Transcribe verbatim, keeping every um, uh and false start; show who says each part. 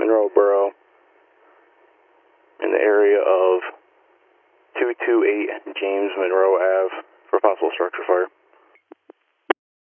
Speaker 1: Monroe Borough in the area of two two eight James Monroe Ave for possible structure fire.